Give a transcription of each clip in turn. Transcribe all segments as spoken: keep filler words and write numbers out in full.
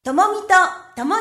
ともみとともに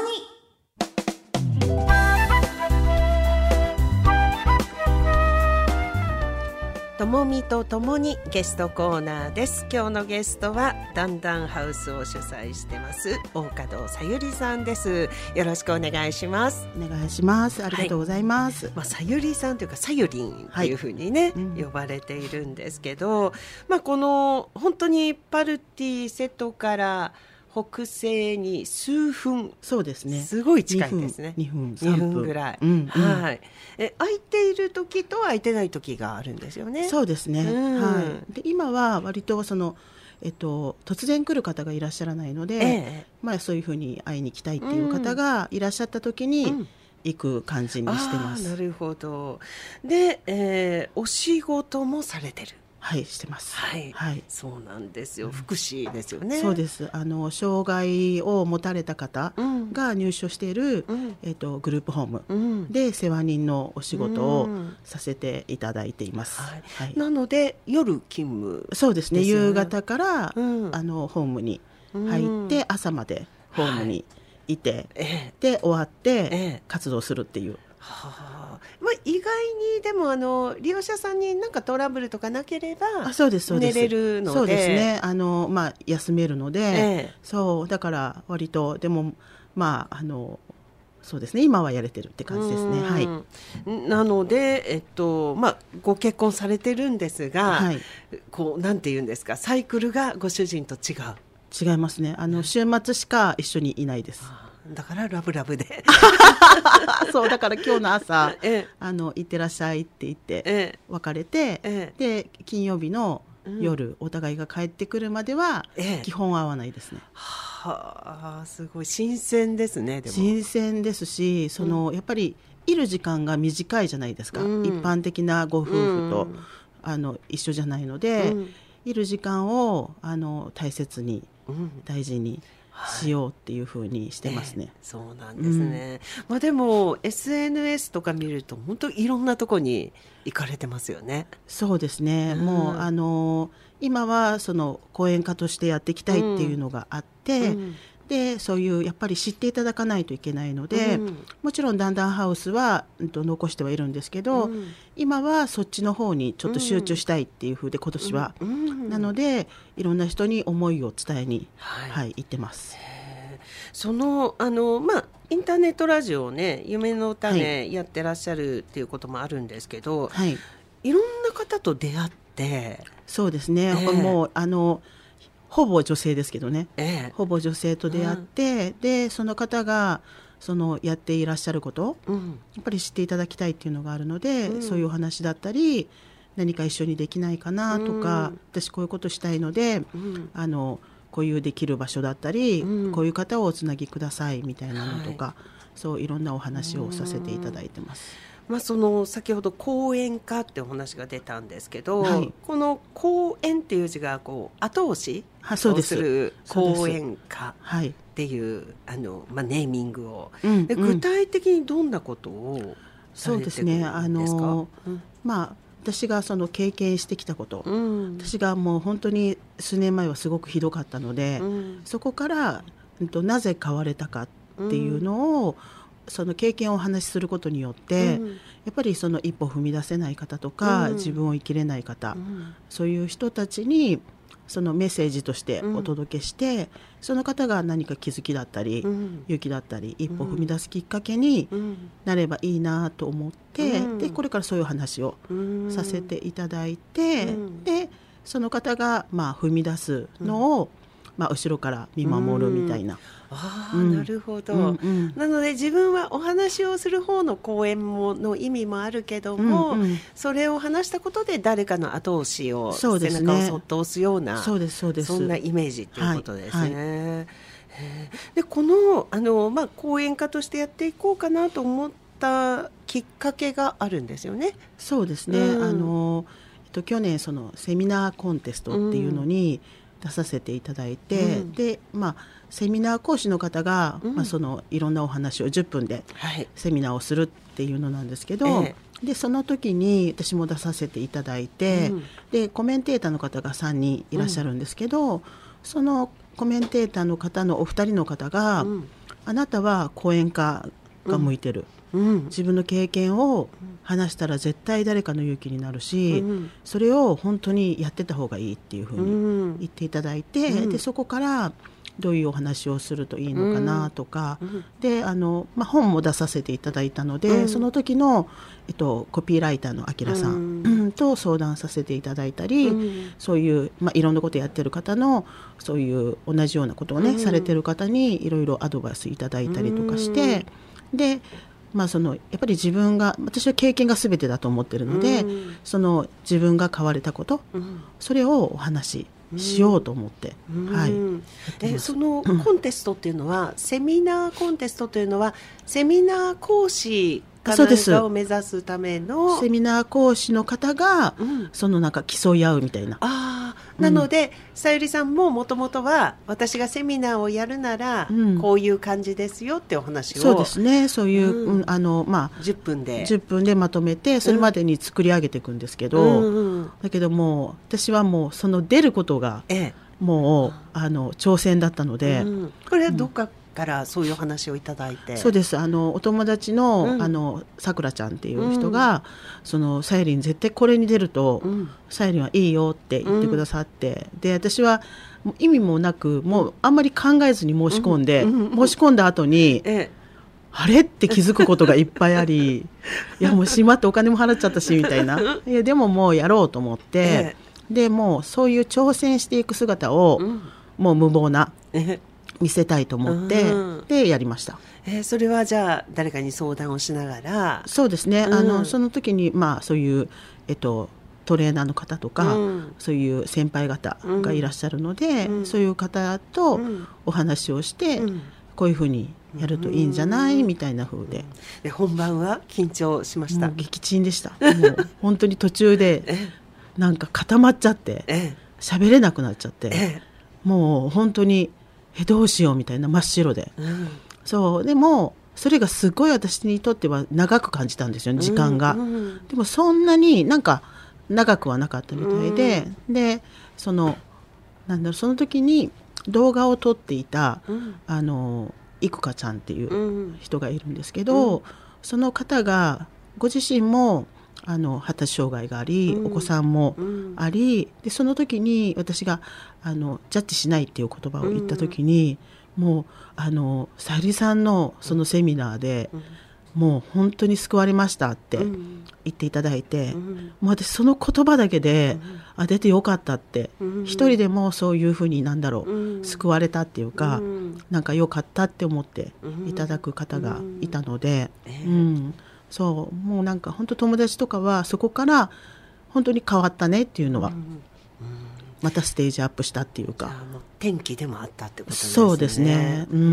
ともみとともにゲストコーナーです。今日のゲストはだんだんハウスを主催してます大門さゆりさんです。よろしくお願いします。 お願いします。ありがとうございます。 はい、まあ、さゆりさんというかさゆりんっていうふうにね、はい、うん、呼ばれているんですけど、まあ、この本当にパルティ瀬戸から北西に数分、 そうですね、 すごい近いですね。 にふん、さんぷんぐらい、 うんうん、 はい、え空いている時と空いてない時があるんですよね。 そうですね、 うん、 はい、で今は割とその、えっと、突然来る方がいらっしゃらないので、ええ、まあ、そういうふうに会いに来たいっていう方がいらっしゃった時に、うん、行く感じにしてます。 あ、なるほど。で、えー、お仕事もされてる。 はい、してます。 はい、はい、そうなんですよ。福祉ですよね。 そうです。あの障害を持たれた方が入所している、うん、えーと、グループホームで世話人のお仕事をさせていただいています。 はいはい、なので夜勤務ですよね。 そうですね。夕方から、うん、あのホームに入って朝までホームにいて、はい、えー、で終わって活動するっていう。えーはあ、まあ、意外にでもあの利用者さんに何かトラブルとかなければあ、そうですそうです、 寝れるので、 そうですね、あの、まあ、休めるので、ええ、そうだから割とでもまああのそうですね、今はやれてるって感じですね。はい、 なので、えっとまあ、ご結婚されてるんですが、はい、こうなんていうんですか、サイクルがご主人と違う。 違いますね。あの週末しか一緒にいないです。 だからラブラブでそうだから今日の朝、ええ、あの行ってらっしゃいって言って別れて、ええ、で金曜日の夜、うん、お互いが帰ってくるまでは基本会わないですね。 はあ、すごい新鮮ですね。でも新鮮ですし、その、うん、やっぱりいる時間が短いじゃないですか、うん、一般的なご夫婦と、うん、あの一緒じゃないので、うん、いる時間をあの大切に、うん、大事にしようっていう風にしてますね。 えー、そうなんですね。うん、まあ、でも エスエヌエス とか見ると本当いろんなとこに行かれてますよね。 そうですね、うん、もうあの今はその講演家としてやっていきたいっていうのがあって、うん、でそういうやっぱり知っていただかないといけないので、うん、もちろんだんだんハウスは、うん、と残してはいるんですけど、うん、今はそっちの方にちょっと集中したいっていう風で今年は、うん、なのでいろんな人に思いを伝えに、はいはい、行ってます。 そのあの、まあ、インターネットラジオをね、夢の種やってらっしゃるっていうこともあるんですけど、はい、いろんな方と出会って。 そうですね、えー、もうあのほぼ女性ですけどね、えー、ほぼ女性と出会って、うん、でその方がそのやっていらっしゃること、うん、やっぱり知っていただきたいっていうのがあるので、うん、そういうお話だったり何か一緒にできないかなとか、うん、私こういうことしたいので、うん、あのこういうできる場所だったり、うん、こういう方をおつなぎくださいみたいなのとか、はい、そういろんなお話をさせていただいてます。 まあ、その先ほど講演家ってお話が出たんですけど、はい、この講演っていう字がこう後押しをする講演家っていう、あの、まあ、ネーミングを、うん、で具体的にどんなことをされてるんですか？そうですね、あの、 うん、まあ私がその経験してきたこと、うん、私がもう本当に数年前はすごくひどかったので、うん、そこから、うんと、なぜ変われたかっていうのを、うん、その経験をお話しすることによって、うん、やっぱりその一歩踏み出せない方とか、うん、自分を生きれない方、うん、そういう人たちにそのメッセージとしてお届けして、うん、その方が何か気づきだったり、うん、勇気だったり一歩踏み出すきっかけになればいいなと思って、うん、でこれからそういう話をさせていただいて、うん、でその方がまあ踏み出すのを、うん、まあ、後ろから見守るみたいな、うん、 ああ、うん、なるほど、うんうん、なので自分はお話をする方の講演もの意味もあるけども、うんうん、それを話したことで誰かの後押しを、 そうですね、 背中をそっと押すような、 そうですそうです、 そんなイメージということですね、はいはい、でこの、あの、まあ、講演家としてやっていこうかなと思ったきっかけがあるんですよね。 そうですね、うん、あの、えっと、去年そのセミナーコンテストっていうのに出させていただいて、うん、で、まあ、セミナー講師の方が、うん、まあ、そのいろんなお話をじゅっぷんでセミナーをするっていうのなんですけど、はい、でその時に私も出させていただいて、うん、でコメンテーターの方がさんにんいらっしゃるんですけど、うん、そのコメンテーターの方のお二人の方が、うん、あなたは講演家が向いてる、うん、自分の経験を話したら絶対誰かの勇気になるし、うん、それを本当にやってた方がいいっていうふうに言っていただいて、うん、でそこからどういうお話をするといいのかなとか、うん、であの、まあ、本も出させていただいたので、うん、その時の、えっと、コピーライターのあきらさん、うん、と相談させていただいたり、うん、そういう、まあ、いろんなことやってる方のそういう同じようなことをね、うん、されてる方にいろいろアドバイスいただいたりとかして、うん、でまあ、そのやっぱり自分が私は経験が全てだと思ってるので、うん、その自分が変われたこと、うん、それをお話ししようと思って、うんはい、 えそのコンテストっていうのは、うん、セミナーコンテストというのはセミナー講師か何かを目指すためのセミナー講師の方が、うん、そのなんか競い合うみたいな。 あなので、うん、さゆりさんももともとは私がセミナーをやるなら、うん、こういう感じですよってお話をそうですねそういう、うん、あのまあ、 じゅっぷんでじゅっぷんでまとめてそれまでに作り上げていくんですけど、うん、だけども私はもうその出ることが、ええ、もうあの挑戦だったので、うん、 これはどっかからそういう話をいただいて、 そうですあのお友達の、うん、あのさくらちゃんっていう人が、うん、そのさゆりん絶対これに出ると、うん、さゆりんはいいよって言ってくださって、うん、で私は意味もなくもうあんまり考えずに申し込んで、うん、申し込んだ後に、ええ、あれって気づくことがいっぱいありいやもうしまってお金も払っちゃったしみたいないやでももうやろうと思って、ええ、でもうそういう挑戦していく姿を、うん、もう無謀な、ええ見せたいと思って、うん、でやりました、 えー、それはじゃあ誰かに相談をしながらそうですね、うん、あのその時に、まあ、そういう、えっと、トレーナーの方とか、うん、そういう先輩方がいらっしゃるので、うん、そういう方とお話をして、うん、こういうふうにやるといいんじゃない、うん、みたいな風で、 で本番は緊張しました？ もう撃沈でしたもう本当に途中でなんか固まっちゃって喋れなくなっちゃって、えもう本当にえどうしようみたいな真っ白で、うん、そうでもそれがすごい私にとっては長く感じたんですよ時間が、うんうん、でもそんなになんか長くはなかったみたいで、うん、でそのなんだろうその時に動画を撮っていた、うん、あのいくかちゃんっていう人がいるんですけど、うん、その方がご自身もあの発達障害があり、うん、お子さんもあり、でその時に私があのジャッジしないっていう言葉を言った時に、うん、もうあのさゆりさんのそのセミナーで、うん、もう本当に救われましたって言っていただいて、うん、もう私その言葉だけで、うん、あ出てよかったって、うん、一人でもそういうふうになんだろう、うん、救われたっていうか、うん、なんかよかったって思っていただく方がいたので、うんうんそうもうなんか本当友達とかはそこから本当に変わったねっていうのは、うんうん、またステージアップしたっていうか、 もう転機でもあったってことですね。 そうですね、うんうん、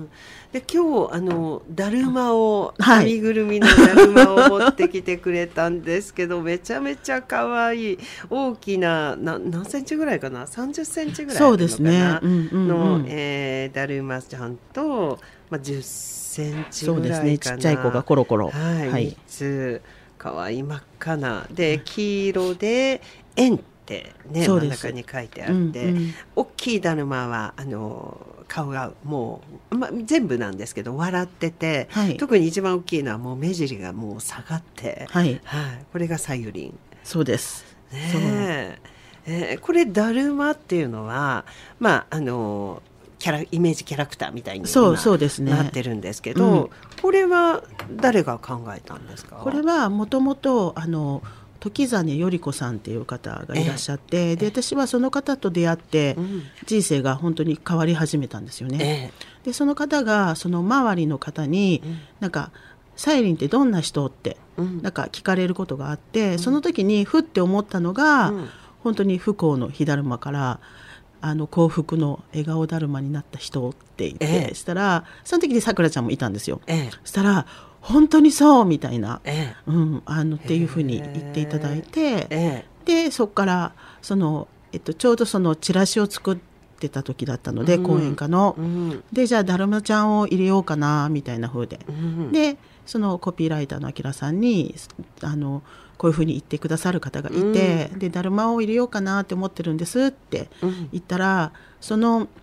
で今日あのだるまを編みぐるみのだるまを持ってきてくれたんですけど、はい、めちゃめちゃ可愛い大きなな何センチぐらいかなさんじゅっセンチぐらいあるのかな、そうですね、うんうんうん、の、えー、だるまちゃんと、まあ、じゅっセンチぐらいかな、そうですね、 ちっちゃい子がコロコロ、 はいはい、みっつかわいい真っ赤なで黄色で円ってね真ん中に書いてあって、うんうん、大きいだるまはあの顔がもう、ま、全部なんですけど笑ってて、はい、特に一番大きいのはもう目尻がもう下がって、はいはい、これがさゆりん。 そうですねえー、これだるまっていうのはまああのキャライメージキャラクターみたいに今なってるんですけど、うん、これは誰が考えたんですか？ これはもともとあの時実より子さんっていう方がいらっしゃって、えー、で私はその方と出会って、うん、人生が本当に変わり始めたんですよね、えー、でその方がその周りの方に、うん、なんかさゆりんってどんな人って、うん、なんか聞かれることがあって、うん、その時にふって思ったのが、うん、本当に不幸の火だるまからあの幸福の笑顔だるまになった人って言って、ええ、したらその時にさくらちゃんもいたんですよ、ええ、したら本当にそうみたいな、ええうん、あのっていうふうに言っていただいて、ええ、でそこからその、えっと、ちょうどそのチラシを作ってた時だったので、うん、講演家の、うん、でじゃあだるまちゃんを入れようかなみたいな風で、うん、でそのコピーライターのあきらさんにあのこういうふうに言ってくださる方がいて、うん、でだるまを入れようかなって思ってるんですって言ったら、うん、その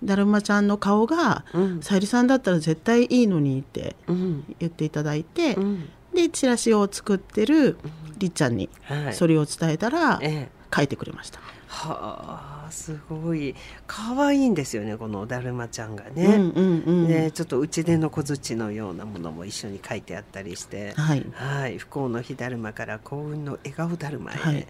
だるまちゃんの顔が、うん、さゆりさんだったら絶対いいのにって言っていただいて、うん、でチラシを作ってるりっちゃんにそれを伝えたら、はい、書いてくれました。 はあ、すごい可愛いんですよね、このだるまちゃんがね、うんうんうん、でちょっと打ち出の小槌のようなものも一緒に書いてあったりして、はいはい、不幸の日だるまから幸運の笑顔だるまへ、はいはい、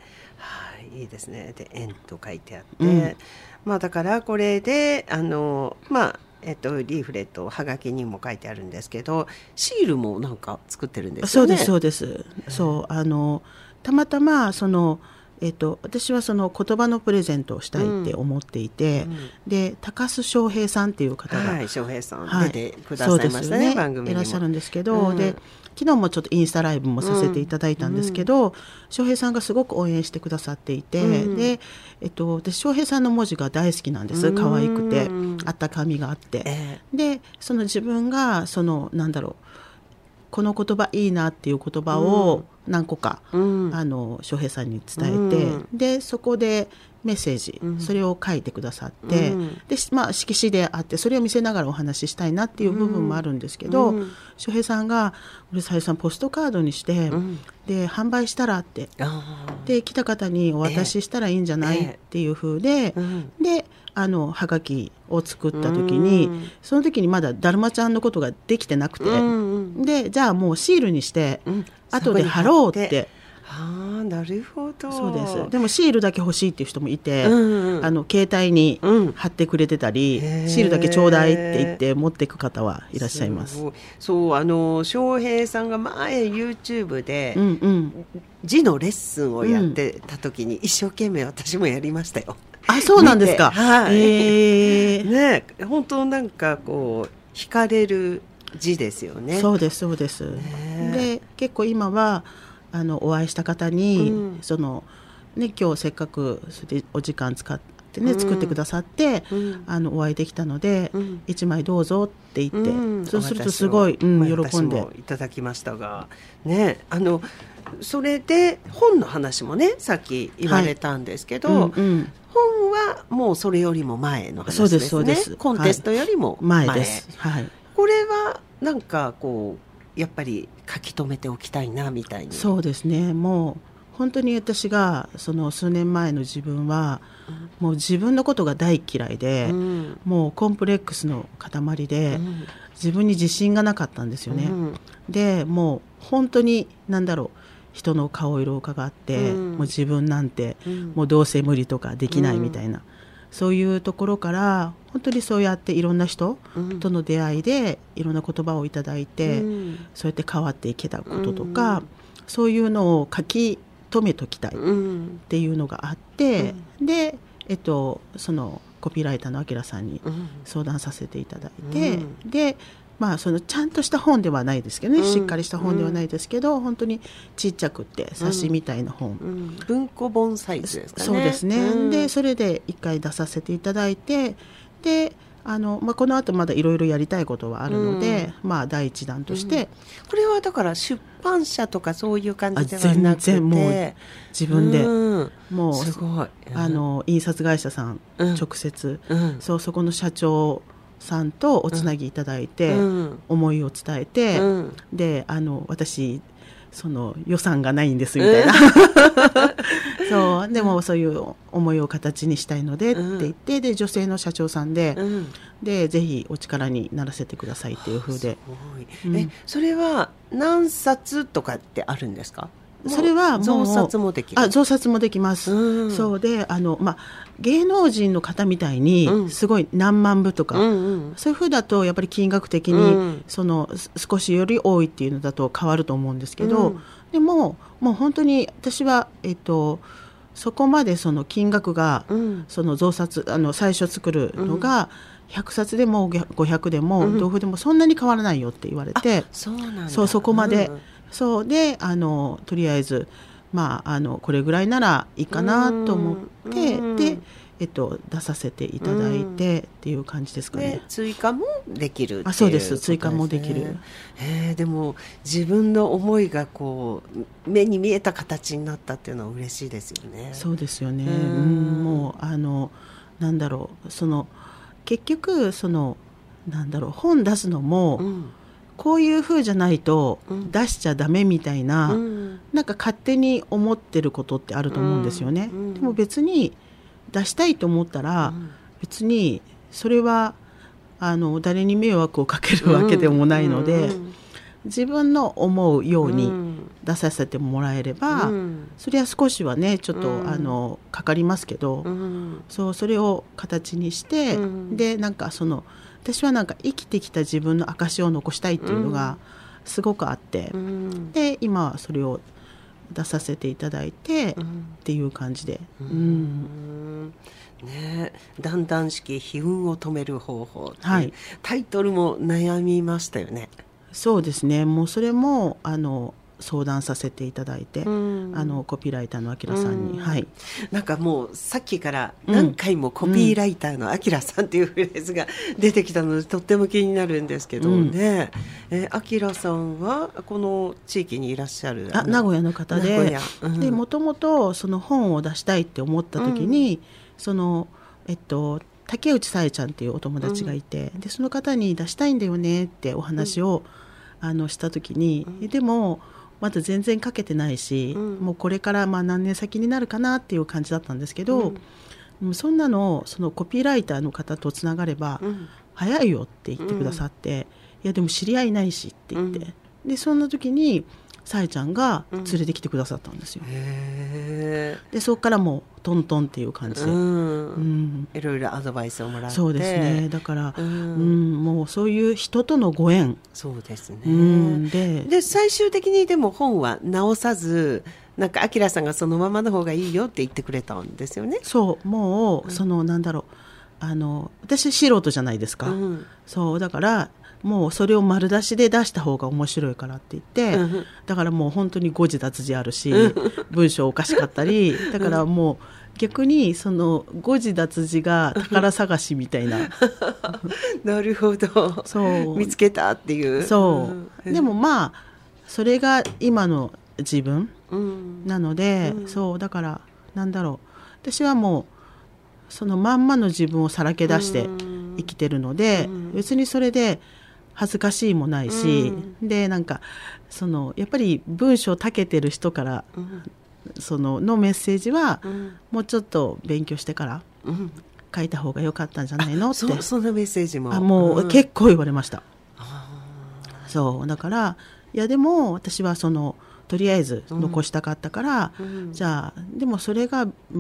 いいですね。で円と書いてあって、うん、まあ、だからこれであの、まあえっと、リーフレットはがきにも書いてあるんですけど、シールもなんか作ってるんですよね。 そうですそうです、そうあのたまたまそのえっと、私はその言葉のプレゼントをしたいって思っていて、うんうん、で高須翔平さんっていう方が、 はい、翔平さん、はい、出てくださいましたね、ね、番組にもいらっしゃるんですけど、うん、で昨日もちょっとインスタライブもさせていただいたんですけど、うん、翔平さんがすごく応援してくださっていて、うん、で、えっと、私翔平さんの文字が大好きなんです。可愛くてあったかみがあって、えー、でその自分がそのなんだろうこの言葉いいなっていう言葉を何個か、うん、あの翔平さんに伝えて、うん、でそこでメッセージ、うん、それを書いてくださって、うん、でまあ、色紙であってそれを見せながらお話ししたいなっていう部分もあるんですけど、うん、翔平さんが俺さゆりさんポストカードにして、うん、で販売したらってで来た方にお渡ししたらいいんじゃない、えー、っていう風で、えー、であのはがきを作った時に、うん、その時にまだだるまちゃんのことができてなくて、うん、でじゃあもうシールにして、うん、後で貼ろうって。 ああ、なるほど。 そうです。でもシールだけ欲しいっていう人もいて、うんうん、あの携帯に貼ってくれてたり、うん、シールだけちょうだいって言って持っていく方はいらっしゃいます。 すそうあの翔平さんが前 YouTube で、うんうん、字のレッスンをやってた時に一生懸命私もやりましたよ。 あ、そうなんですか。 はい、えー、ね、本当なんかこう惹かれる字ですよね。 そうですそうです、ね、で結構今はあのお会いした方に、うん、そのね、今日せっかくお時間使ってね、うん、作ってくださって、うん、あのお会いできたので、うん、いちまいどうぞって言って、うん、そうするとすごい、うん、喜んでいただきましたが、ね、あのそれで本の話もねさっき言われたんですけど、はい、うんうん、本はもうそれよりも前の話ですね。そうですそうです。コンテストよりも前、 はい、前です、はい、 これはなんかこうやっぱり書き留めておきたいなみたいに。 そうですね。もう本当に私がその数年前の自分は、うん、もう自分のことが大嫌いで、うん、もうコンプレックスの塊で、うん、自分に自信がなかったんですよね、うん、でもう本当に何だろう、人の顔色を伺って、うん、もう自分なんて、うん、もうどうせ無理とかできないみたいな、うん、そういうところから本当にそうやっていろんな人との出会いでいろんな言葉をいただいて、うん、そうやって変わっていけたこととか、うん、そういうのを書き留めときたいっていうのがあって、うん、で、えっと、そのコピーライターのあきらさんに相談させていただいて、うん、でまあ、そのちゃんとした本ではないですけどね、うん、しっかりした本ではないですけど、うん、本当にちっちゃくって冊子みたいな本、うん、 文庫本サイズですかね。 そうですね、うん、でそれで一回出させていただいて、であの、まあ、この後まだいろいろやりたいことはあるので、うん、まあ、第一弾として、うん、 これはだから出版社とかそういう感じではなくて、 全然もう自分で、うん、もうすごい、 あの印刷会社さん、直接、そうそこの社長さんとおつなぎいただいて、うん、思いを伝えて、うん、であの私その予算がないんですみたいな、うん、そうでもそういう思いを形にしたいのでって言って、で女性の社長さんで、うん、でぜひお力にならせてくださいっていう風で、すごい、うん、えそれは何冊とかってあるんですか？ それはもう増刷もできる。 あ、増刷もできます、うん、そうであの、まあ、芸能人の方みたいにすごい何万部とか、うんうん、そういう風だとやっぱり金額的に、うん、その少しより多いっていうのだと変わると思うんですけど、うん、でももう本当に私は、えっと、そこまでその金額が、うん、その増刷あの最初作るのが、うん、ひゃくさつでもごひゃくでも、うん、豆腐でもそんなに変わらないよって言われて、 そうなんだ、 そうそこまで、うん、そうであのとりあえず、まあ、あのこれぐらいならいいかなと思って、うん、で、えっと、出させていただいて、うん、っていう感じですかね。 で追加もできるっていう、 あ、そうです、追加もできる。 えー、でも自分の思いがこう目に見えた形になったっていうのは嬉しいですよね。 そうですよね、うん、もうあのなんだろう、その結局そのなんだろう本出すのも、うん、こういう風じゃないと出しちゃダメみたいな、うん、なんか勝手に思ってることってあると思うんですよね、うん、でも別に出したいと思ったら、うん、別にそれはあの誰に迷惑をかけるわけでもないので、うん、自分の思うように出させてもらえれば、うん、それは少しはねちょっと、うん、あのかかりますけど、うん、そうそれを形にして、うん、でなんかその私はなんか生きてきた自分の証を残したいっていうのがすごくあって、うん、で今はそれを出させていただいて、うん、っていう感じで、うんうんね、段々式悲運を止める方法って、はい、タイトルも悩みましたよね。 そうですね、もうそれもあの相談させていただいて、うん、あのコピーライターのあきらさんに、うん、はい、 なんかもうさっきから何回もコピーライターのあきらさんっていうフレーズが出てきたのでとっても気になるんですけどね、あきらさんはこの地域にいらっしゃるあ名古屋の方で、うん、でもともとその本を出したいって思った時に、うん、そのえっと竹内さえちゃんっていうお友達がいて、うん、でその方に出したいんだよねってお話を、うん、あのした時に、うん、でもまだ全然書けてないし、うん、もうこれからまあ何年先になるかなっていう感じだったんですけど、うん、そんなのそのコピーライターの方とつながれば、うん、早いよって言ってくださって、うん、いやでも知り合いないしって言って、うん、でそんな時にさえちゃんが連れてきてくださったんですよ、うん、へでそこからもうトントンっていう感じで、うんうん、いろいろアドバイスをもらって、 そうですね、だから、うんうん、もうそういう人とのご縁、 そうですね、 うん、で, で最終的にでも本は直さずなんかあきらさんがそのままの方がいいよって言ってくれたんですよね。 そうもう、うん、そのなんだろうあの私素人じゃないですか、うん、そうだからもうそれを丸出しで出した方が面白いからって言って、うん、だからもう本当に誤字脱字あるし、うん、文章おかしかったりだからもう逆にその誤字脱字が宝探しみたいななるほど、そう見つけたっていう、 そう、うん、でもまあそれが今の自分なので、うん、そうだからなんだろう私はもうそのまんまの自分をさらけ出して生きてるので、うん、別にそれで恥ずかしいもないし、うん、でなんかそのやっぱり文章たけてる人から、うん、そののメッセージは、うん、もうちょっと勉強してから書いた方が良かったんじゃないのって、 そ, そんなメッセージもあもう、うん、結構言われました。そうだからいやでも私はそのとりあえず残したかったから、うん、じゃあでもそれが、うん、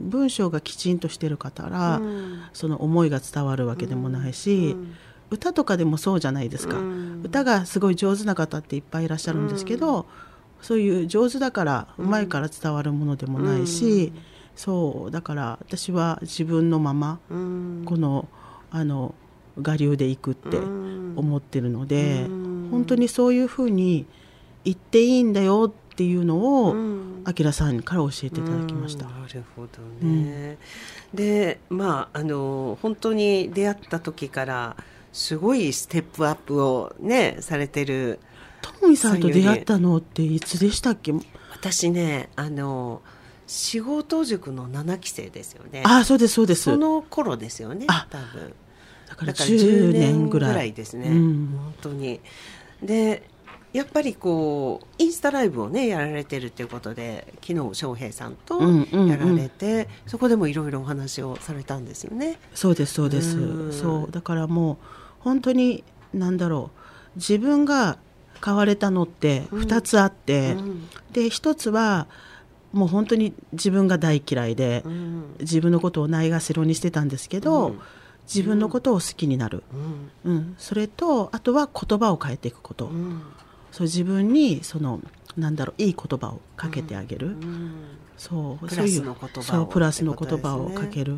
文章がきちんとしてる方ら、うん、その思いが伝わるわけでもないし、うん、歌とかでもそうじゃないですか、うん、歌がすごい上手な方っていっぱいいらっしゃるんですけど、うん、そういう上手だからうまいから伝わるものでもないし、うん、そうだから私は自分のまま、うん、このあの我流でいくって思ってるので、うん、本当にそういうふうに言っていいんだよっていうのをあきらさんから教えていただきました。 うん、なるほどね、うん、でまああの本当に出会った時からすごいステップアップをねされてるともみさんと出会ったのっていつでしたっけ？ 私ねあの仕事塾のななき生ですよね。 あ、そうですそうです。 その頃ですよね。 あ、 多分だからじゅうねんぐらい、 ぐらいですね、うん、本当に。でやっぱりこうインスタライブをねやられてるということで昨日翔平さんとやられて、うんうんうん、そこでもいろいろお話をされたんですよね。 そうですそうです、うん、そうだからもう本当に何だろう自分が変われたのってふたつあって、うんうん、でひとつはもう本当に自分が大嫌いで、うん、自分のことをないがしろにしてたんですけど、うん、自分のことを好きになる、うんうん、それとあとは言葉を変えていくこと、うん、そう自分にそのなんだろういい言葉をかけてあげる、うん、そうプラスの言葉をそうプラスの言葉をかける、うん、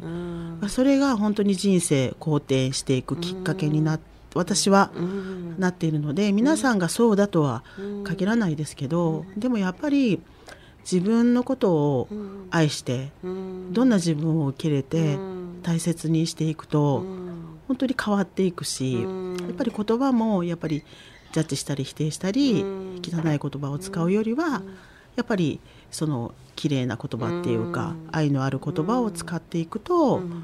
それが本当に人生好転していくきっかけになって、うん、私はなっているので、皆さんがそうだとは限らないですけど、うん、でもやっぱり自分のことを愛して、うん、どんな自分を受け入れて大切にしていくと、うん、本当に変わっていくし、うん、やっぱり言葉もやっぱりジャッジしたり否定したり、うん、汚い言葉を使うよりは、うん、やっぱりその綺麗な言葉っていうか、うん、愛のある言葉を使っていくと、うん、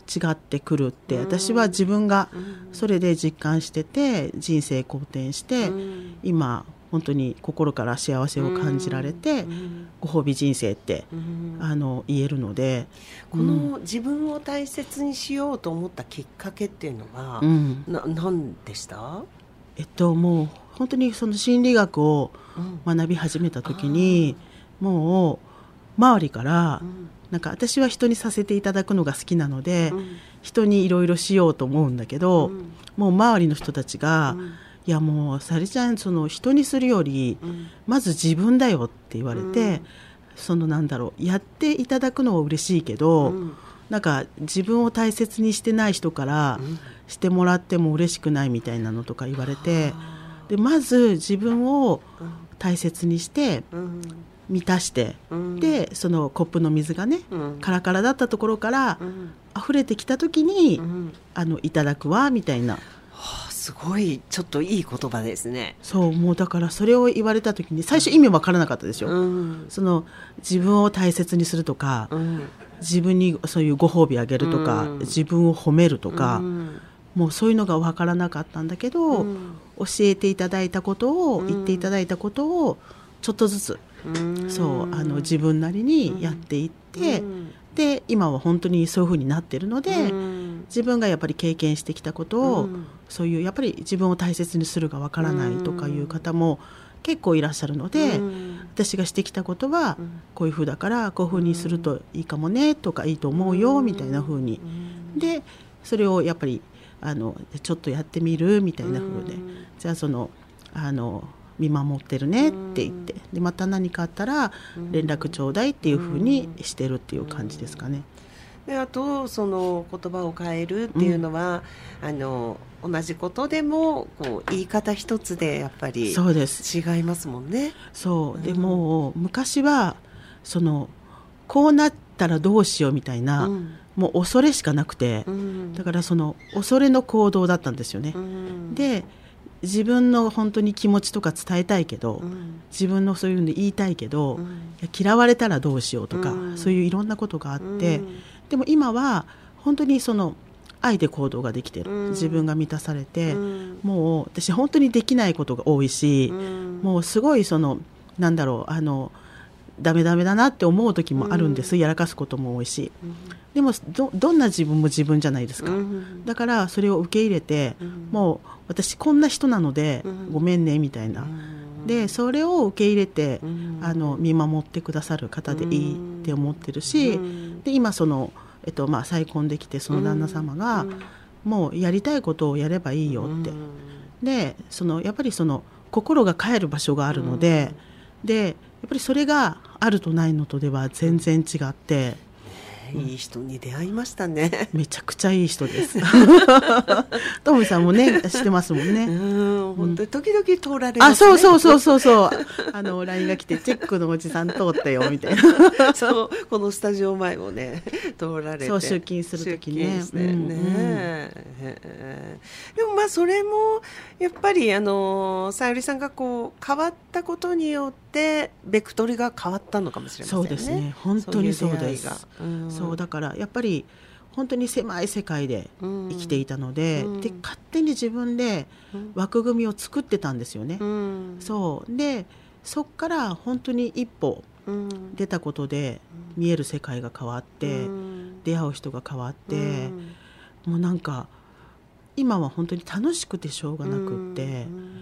違ってくるって私は自分がそれで実感してて、人生好転して今本当に心から幸せを感じられてご褒美人生ってあの言えるので、 この自分を大切にしようと思ったきっかけっていうのは、うん、な何でした？ えっともう本当にその心理学を学び始めた時に、うん、もう周りから、うん、なんか私は人にさせていただくのが好きなので、うん、人にいろいろしようと思うんだけど、うん、もう周りの人たちが、うん、いやもうさりちゃんその人にするより、うん、まず自分だよって言われて、うん、そのなんだろうやっていただくのは嬉しいけど、うん、なんか自分を大切にしてない人からしてもらっても嬉しくないみたいなのとか言われて、でまず自分を大切にして満たして、うん、でそのコップの水がね、うん、カラカラだったところから、うん、溢れてきた時に、うん、あのいただくわみたいな、 はあ、すごいちょっといい言葉ですね。 そうもうだからそれを言われた時に最初意味わからなかったですよ、うん、その自分を大切にするとか、うん、自分にそういうご褒美あげるとか、うん、自分を褒めるとか、うん、もうそういうのがわからなかったんだけど、うん、教えていただいたことを、うん、言っていただいたことをちょっとずつそうあの自分なりにやっていって、うん、で今は本当にそういう風になっているので、うん、自分がやっぱり経験してきたことを、うん、そういうやっぱり自分を大切にするがわからないとかいう方も結構いらっしゃるので、うん、私がしてきたことはこういう風だからこういう風にするといいかもねとかいいと思うよみたいな風に、でそれをやっぱりあのちょっとやってみるみたいな風で、じゃあそのあの見守ってるねって言って、でまた何かあったら連絡ちょうだいっていう風にしてるっていう感じですかね。 であとその言葉を変えるっていうのは、うん、あの同じことでもこう言い方一つでやっぱりそうです違いますもんね。 そう、うん、でも昔はそのこうなったらどうしようみたいな、うん、もう恐れしかなくて、うん、だからその恐れの行動だったんですよね、うん、で自分の本当に気持ちとか伝えたいけど、うん、自分のそういうの言いたいけど、うん、いや嫌われたらどうしようとか、うん、そういういろんなことがあって、うん、でも今は本当にその愛で行動ができてる、うん、自分が満たされて、うん、もう私本当にできないことが多いし、うん、もうすごいそのなんだろうあのダメダメだなって思う時もあるんです、うん、やらかすことも多いし、うん、でも ど, どんな自分も自分じゃないですか、うん、だからそれを受け入れて、うん、もう私こんな人なので、うん、ごめんねみたいな、うん、でそれを受け入れて、うん、あの見守ってくださる方でいいって思ってるし、うん、で今その、えっとまあ、再婚できてその旦那様が、うん、もうやりたいことをやればいいよって、うん、でそのやっぱりその心が帰る場所があるので、うん、でやっぱりそれがあるとないのとでは全然違って、 うん、いい人に出会いましたね。 めちゃくちゃいい人です。トムさんもね知ってますもんね。 うん本当に時々通られますね。 あそうそうそうそうそうあの ライン が来てチェックのおじさん通ったよみたいな。 そうこのスタジオ前もね通られてそう出勤するときね。 ね、うんうん、でもまあそれもやっぱりあのさゆりさんがこう変わったことによってベクトルが変わったのかもしれませんね。 そうですね本当にそうです。そういう、そうだからやっぱり本当に狭い世界で生きていたので、うん、で勝手に自分で枠組みを作ってたんですよね、うん、そうでそこから本当に一歩出たことで見える世界が変わって、うん、出会う人が変わって、うん、もうなんか今は本当に楽しくてしょうがなくって、うん、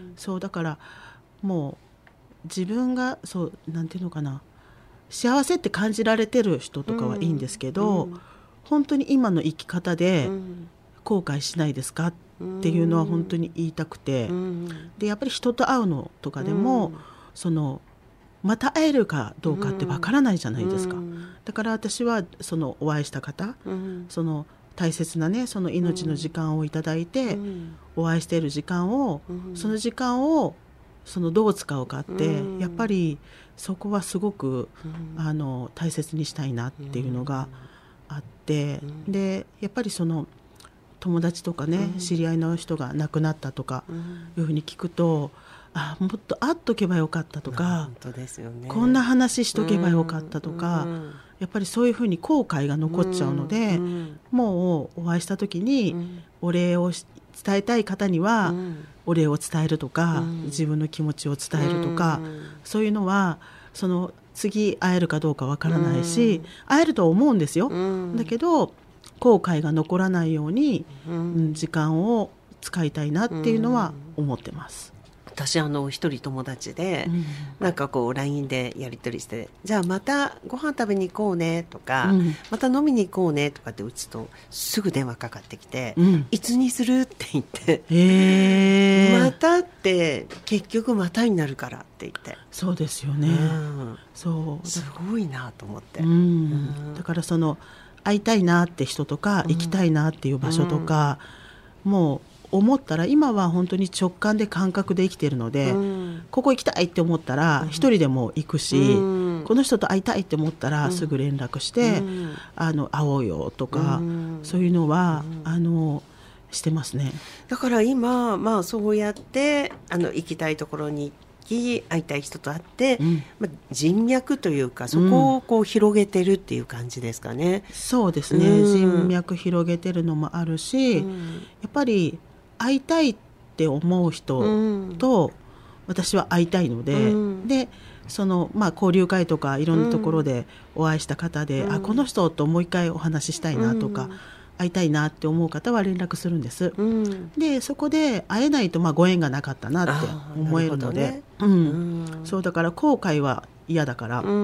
そうだからもう自分がそうなんていうのかな幸せって感じられてる人とかはいいんですけど、うんうん、本当に今の生き方で後悔しないですかっていうのは本当に言いたくて、うん、でやっぱり人と会うのとかでも、うん、そのまた会えるかどうかってわからないじゃないですか、うん、だから私はそのお会いした方、うん、その大切なねその命の時間をいただいて、うん、お会いしている時間を、うん、その時間をそのどう使うかって、うん、やっぱりそこはすごく、うん、あの大切にしたいなっていうのがあって、うん、でやっぱりその友達とかね、うん、知り合いの人が亡くなったとかいうふうに聞くと、 あもっと会っとけばよかったとか、 本当ですよね、 こんな話しとけばよかったとか、うん、やっぱりそういうふうに後悔が残っちゃうので、うん、もうお会いした時にお礼を伝えたい方にはお礼を伝えるとか、うん、自分の気持ちを伝えるとか、うん、そういうのはその次会えるかどうかわからないし、うん、会えると思うんですよ、うん、だけど後悔が残らないように、うん、時間を使いたいなっていうのは思ってます。 私あの一人友達で、うん、なんかこう ライン でやり取りして、じゃあまたご飯食べに行こうねとか、うん、また飲みに行こうねとかって打つとすぐ電話かかってきて、うん、いつにするって言って、へーまたって結局またになるからって言って。 そうですよね、うん、 そうすごいなと思って、 うんうん、だからその会いたいなって人とか、うん、行きたいなっていう場所とか、もう思ったら今は本当に直感で感覚で生きているので、うん、ここ行きたいって思ったら一人でも行くし、うん、この人と会いたいって思ったらすぐ連絡して、うん、あの会おうよとか、うん、そういうのは、うん、あのしてますね。 だから今、まあ、そうやってあの行きたいところに行き会いたい人と会って、うんまあ、人脈というかそこをこう広げてるっていう感じですかね、 うん、そうですね、うん、人脈広げてるのもあるし、うん、やっぱり会いたいって思う人と私は会いたいので、うん、でその、まあ、交流会とかいろんなところでお会いした方で、うん、あこの人ともう一回お話ししたいなとか、うん、会いたいなって思う方は連絡するんです、うん、でそこで会えないとまあご縁がなかったなって思えるので、ねうんうん、そうだから後悔は嫌だから、うん、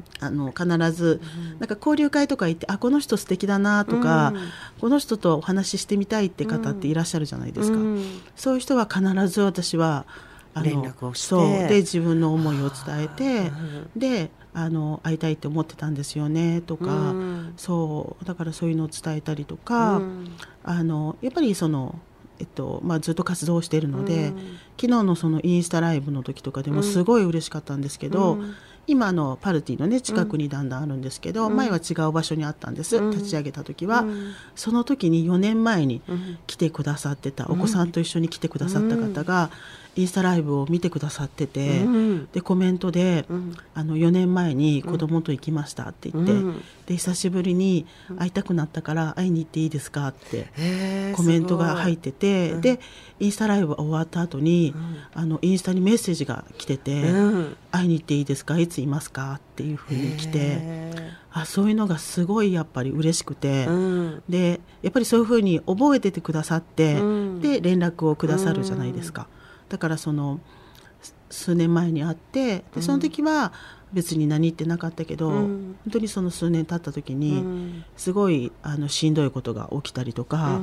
あの必ずなんか交流会とか行ってあこの人素敵だなとか、うん、この人とお話ししてみたいって方っていらっしゃるじゃないですか、うん、そういう人は必ず私はあの連絡をしてそうで自分の思いを伝えて、うん、であの会いたいって思ってたんですよねとか、うん、そうだからそういうのを伝えたりとか、うん、あのやっぱりそのえっとまあ、ずっと活動しているので、うん、昨日のそのインスタライブの時とかでもすごい嬉しかったんですけど、うん、今のパルティの、ね、近くにだんだんあるんですけど、うん、前は違う場所にあったんです、うん、立ち上げた時は、うん、その時によねんまえに来てくださってた、うん、お子さんと一緒に来てくださった方が、インスタライブを見てくださってて、うん、でコメントで、うん、あのよねんまえに子供と行きましたって言って、うん、で久しぶりに会いたくなったから会いに行っていいですかってコメントが入ってて、うん、でインスタライブ終わった後に、うん、あのインスタにメッセージが来てて、うん、会いに行っていいですかいついますかっていうふうに来て、あそういうのがすごいやっぱり嬉しくて、うん、でやっぱりそういうふうに覚えててくださって、うん、で連絡をくださるじゃないですか、うんだからその数年前に会ってでその時は別に何言ってなかったけど、うん、本当にその数年経った時にすごいあのしんどいことが起きたりとか、うん、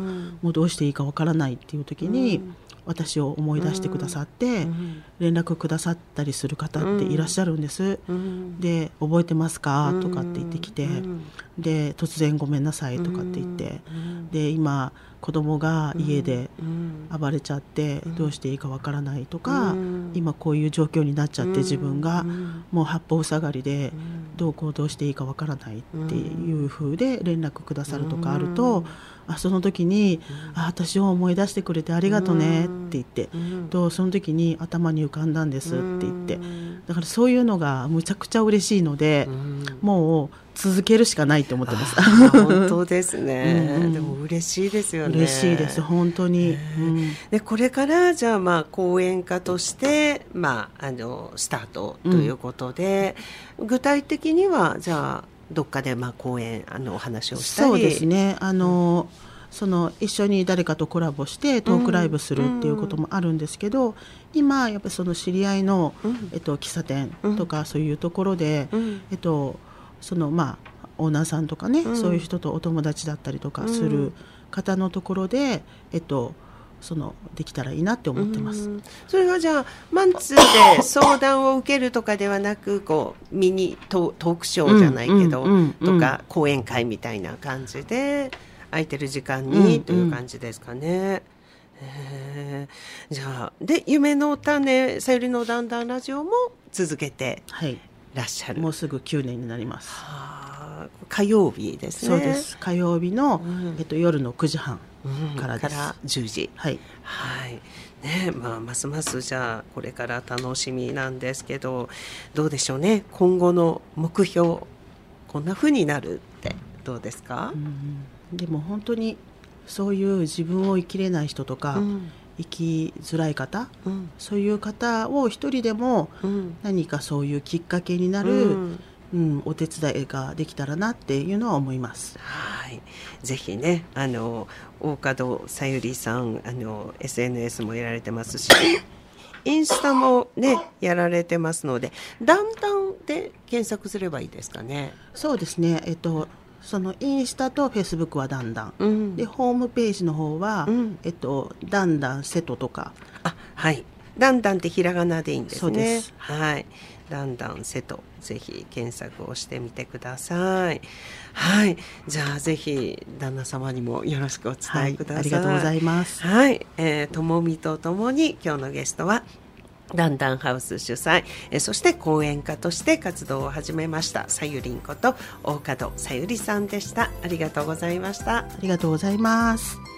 もうどうしていいかわからないっていう時に、うん、私を思い出してくださって、うん、連絡くださったりする方っていらっしゃるんです、うん、で覚えてますかとかって言ってきて、うん、で突然ごめんなさいとかって言って、うん、で今子供が家で暴れちゃってどうしていいかわからないとか、うん、今こういう状況になっちゃって自分がもう八方塞がりでどう行動していいかわからないっていう風で連絡くださるとかあると、あその時に、あ私を思い出してくれてありがとねって言って、とその時に頭に浮かんだんですって言って、だからそういうのがむちゃくちゃ嬉しいので、もう続けるしかないと思ってます。 本当ですね、うん、でも嬉しいですよね。 嬉しいです本当に、うん、 でこれからじゃあまあ講演家として、まあ、あのスタートということで、うん、具体的にはじゃあどっかでまあ講演あのお話をしたり。 そうですねあの、うん、その一緒に誰かとコラボしてトークライブするっていうこともあるんですけど、うん、今やっぱりその知り合いの、うんえっと、喫茶店とかそういうところで、うんえっとそのまあオーナーさんとかね、うん、そういう人とお友達だったりとかする方のところで、うん、えっとそのできたらいいなって思ってます、うん、 それはじゃあマンツーで相談を受けるとかではなくこうミニ ト, トークショーじゃないけど、うんうんうん、とか講演会みたいな感じで空いてる時間に、うん、という感じですかね。えー、じゃあで夢の種さゆりのだんだんラジオも続けて、はいらっしゃる。 もうすぐきゅうねんになります。 は火曜日ですね。 そうです火曜日の、うんえっと、夜のくじはんからです、 うん、からじゅうじ、 はい、 はいね、まあ、ますますじゃあこれから楽しみなんですけど、どうでしょうね、今後の目標、こんな風になるってどうですか？ うん、でも本当にそういう自分を生きれない人とか、うん、生きづらい方、うん、そういう方を一人でも何かそういうきっかけになる、うんうん、お手伝いができたらなっていうのは思います。 はい、ぜひね、あの大門さゆりさん、あの エスエヌエス もやられてますしインスタもねやられてますので、だんだんで検索すればいいですかね。 そうですね、えっとそのインスタとフェイスブックはだんだん、うん、でホームページの方は、うんえっと、だんだん瀬戸とか、 あ、はい、だんだんってひらがなでいいんですね。 そうです、 はい、だんだん瀬戸、ぜひ検索をしてみてください。はい、じゃあぜひ旦那様にもよろしくお伝えください。はい、 ありがとうございます。 はい、えー、ともみとともに今日のゲストはだんだんハウス主催、えそして講演家として活動を始めましたさゆりんこと大門さゆりさんでした。ありがとうございました。 ありがとうございます。